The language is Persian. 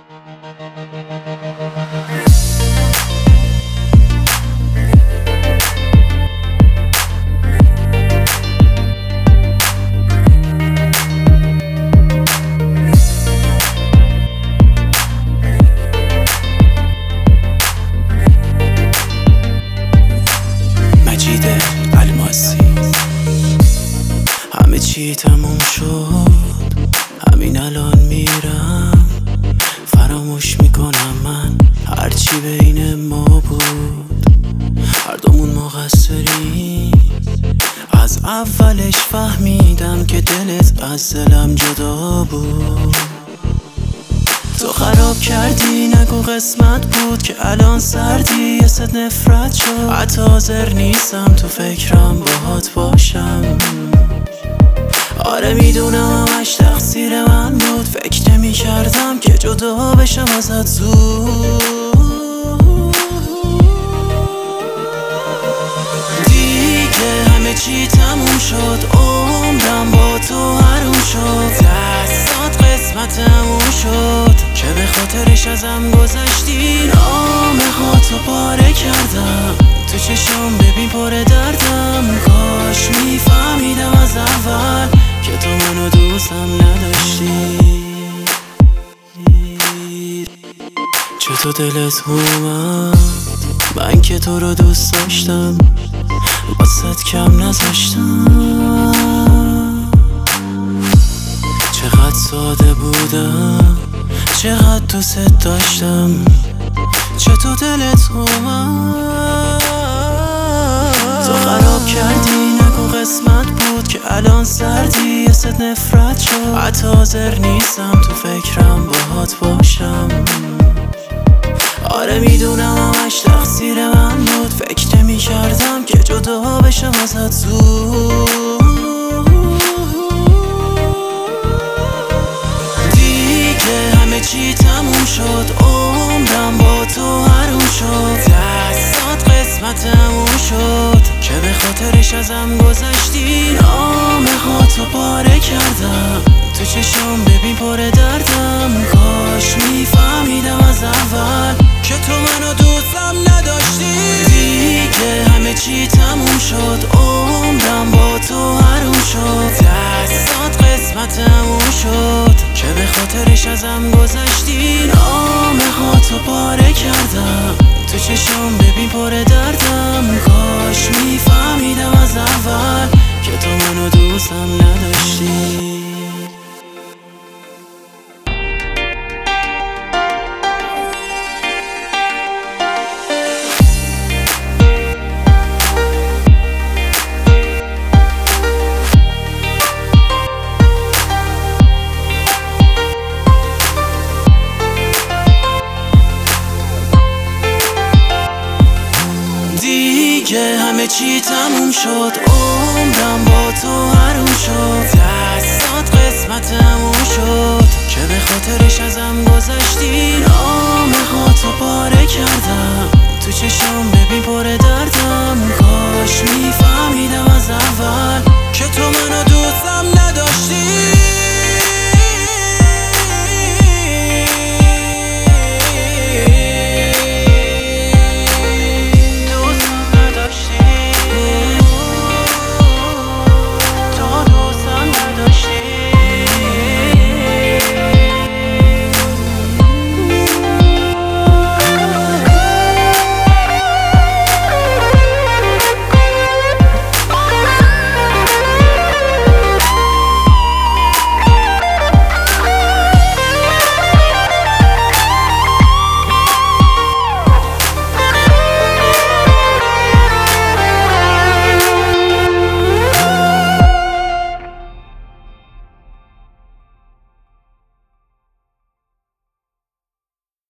مجید الماسی. همه چی تموم شد، همین الان میرم، فراموش میکنم من هرچی بین ما بود. هر دومون مقصریم، از اولش فهمیدم که دلت از دلم جدا بود. تو خراب کردی، نگو قسمت بود که الان سردی، یه ست نفرت شد. حتی حاضر نیستم تو فکرم باهات باشم. آره میدونم همش تقصیر من بود، فکر نمی کردم که جدا بشم ازت زود. دیگه همه چی تموم شد، عمرم با تو حروم شد. دستات قسمتمون شد که به خاطرش ازم گذشتی. نامه خاطو پاره کردم، تو چشم ببین پر دردم. کاش میفهمیدم از اول که تو منو دوستم نداشتی. چطور دلت اومد من که تو رو دوست داشتم، واسه کم نذاشتم. چقدر ساده بودم، چقدر دوست داشتم. چطور دلت اومد؟ تو خراب کردی، نگو قسمت بود که الان سردی، یه ست نفرت شد. حتی حاضر نیستم تو فکرم باهات باشم. آره میدونم همش تقصیر من بود، فکر نمی کردم که جدا بشم ازت زود. دیگه همه چی تموم شد، عمرم با تو حروم شد. دستات قسمتمون شد که به خاطرش ازم گذشتی. نامه خاطو پاره کردم، تو چشم ببین پر دردم. کاش میفهمیدم از اول که تو منو دوستم نداشتی. دیگه همه چی تموم شد، عمرم با تو حروم شد. دستات قسمتمون شد که به خاطرش ازم گذشتی. نامه خاطو پاره کردم، تو چشم ببین پر دردم. کاش میفهمیدم از اول که تو منو دوستم نداشتی. دیگه همه چی تموم شد، عمرم با تو حروم شد. دستات قسمتمون شد که به خاطرش ازم گذشتی. نامه خاطو پاره کردم، تو چشم ببین پر